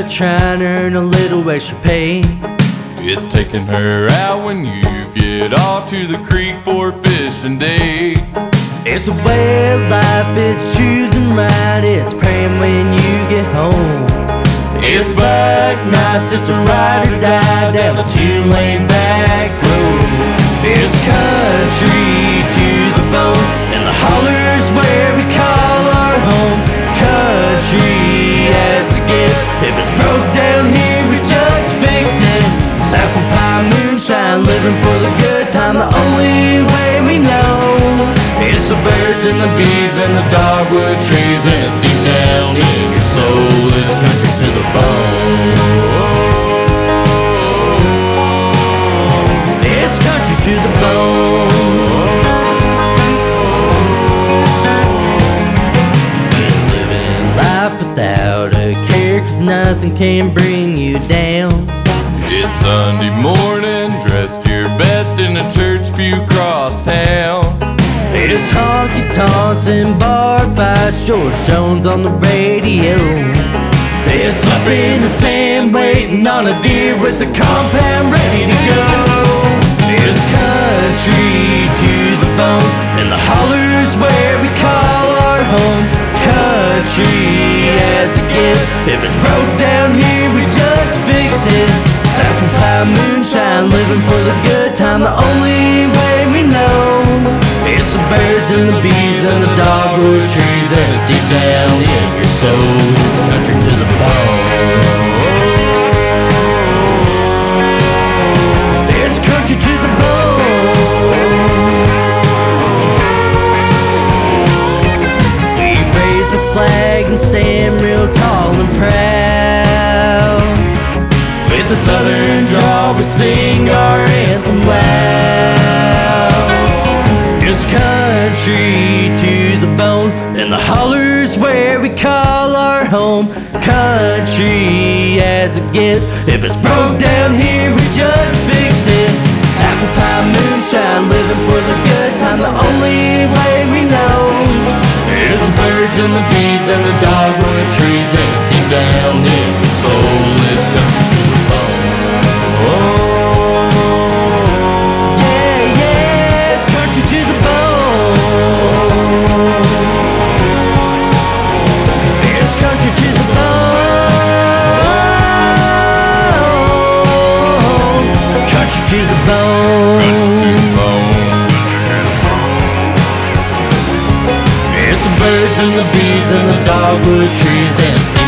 just trying to earn a little extra pay. It's taking her out when you get off to the creek for fishing day. It's a way of life, it's choosing right, it's praying when you get home. It's buck nights, it's a ride or die down a two-lane back road. It's country to the bone, and the holler's where we call our home. Country as it gets, if it's broke down here we just fix it. It's apple pie, moonshine, living for the good time, the only way we know. It's the birds and the bees and the dogwood trees, and it's deep down in your soul. It's country to the bone. It's country to the bone. It's living life without a care, 'cause nothing can bring you down. It's Sunday morning, dressed your best in a church pew cross town. It's honky-tonks and bar fights, George Jones on the radio. It's up in the stand waiting on a deer with the compound ready to go. It's country to the bone, and the holler's where we call our home. Country as it gets, if it's broke down here we just fix it. It's apple pie, moonshine, living for the good time, the only way we know. It's the birds and the bees and the dogwood trees, and it's deep down in your soul. It's country to the bone. It's country to the bone. We raise a flag and stand real tall and proud. With the southern drawl we sing our anthem loud. It's country to the bone, and the holler's where we call our home. Country as it gets, if it's broke down here we just fix it. It's apple pie, moonshine, living for the good time, the only way we know. It's the birds and the bees and the dogwood trees, and it's deep down in your soul. It's country to the bone. To the bone. It's the birds and the bees and the dogwood trees, and